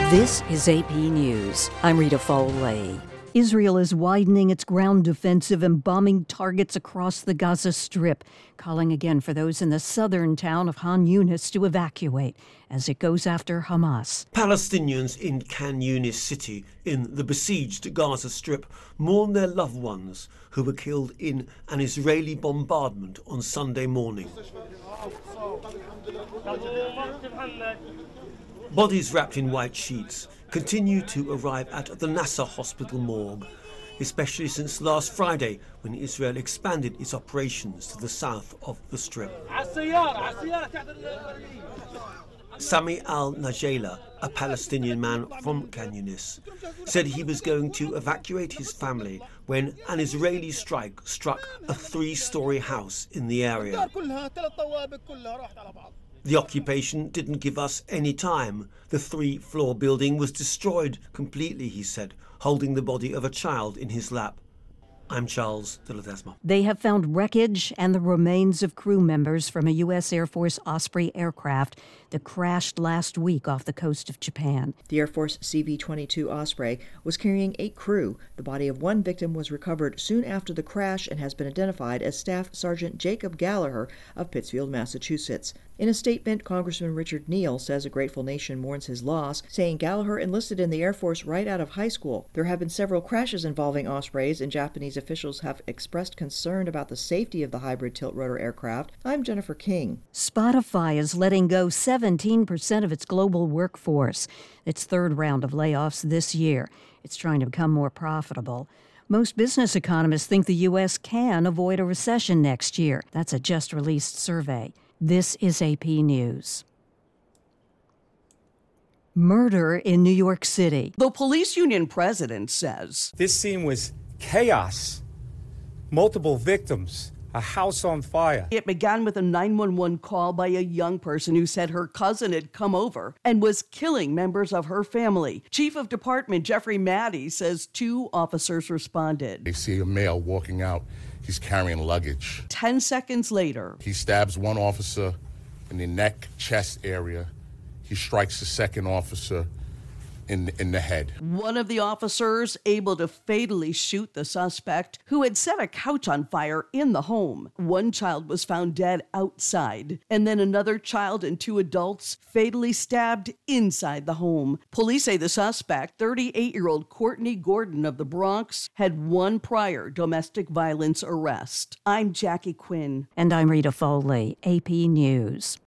This is AP News. I'm Rita Foley. Israel is widening its ground offensive and bombing targets across the Gaza Strip, calling again for those in the southern town of Khan Yunis to evacuate as it goes after Hamas. Palestinians in Khan Yunis city in the besieged Gaza Strip mourn their loved ones who were killed in an Israeli bombardment on Sunday morning. Bodies wrapped in white sheets continue to arrive at the Nasser hospital morgue, especially since last Friday when Israel expanded its operations to the south of the Strip. Sami al-Najela, a Palestinian man from Khan Yunis, said he was going to evacuate his family when an Israeli strike struck a three-story house in the area. The occupation didn't give us any time. The three-floor building was destroyed completely, he said, holding the body of a child in his lap. I'm Charles de Ledesma. They have found wreckage and the remains of crew members from a U.S. Air Force Osprey aircraft that crashed last week off the coast of Japan. The Air Force CV-22 Osprey was carrying 8 crew. The body of one victim was recovered soon after the crash and has been identified as Staff Sergeant Jacob Gallagher of Pittsfield, Massachusetts. In a statement, Congressman Richard Neal says a grateful nation mourns his loss, saying Gallagher enlisted in the Air Force right out of high school. There have been several crashes involving Ospreys, and Japanese officials have expressed concern about the safety of the hybrid tilt-rotor aircraft. I'm Jennifer King. Spotify is letting go 17% of its global workforce. Its third round of layoffs this year. It's trying to become more profitable. Most business economists think the U.S. can avoid a recession next year. That's a just-released survey. This is AP News. Murder in New York City. The police union president says this scene was chaos. Multiple victims. A house on fire. It began with a 911 call by a young person who said her cousin had come over and was killing members of her family. Chief of Department Jeffrey Maddie says 2 officers responded. They see a male walking out. He's carrying luggage. 10 seconds later, he stabs one officer in the neck, chest area. He strikes the second officer in the head. One of the officers able to fatally shoot the suspect who had set a couch on fire in the home. One child was found dead outside, and then another child and 2 adults fatally stabbed inside the home. Police say the suspect, 38-year-old Courtney Gordon of the Bronx, had 1 prior domestic violence arrest. I'm Jackie Quinn. And I'm Rita Foley, AP News.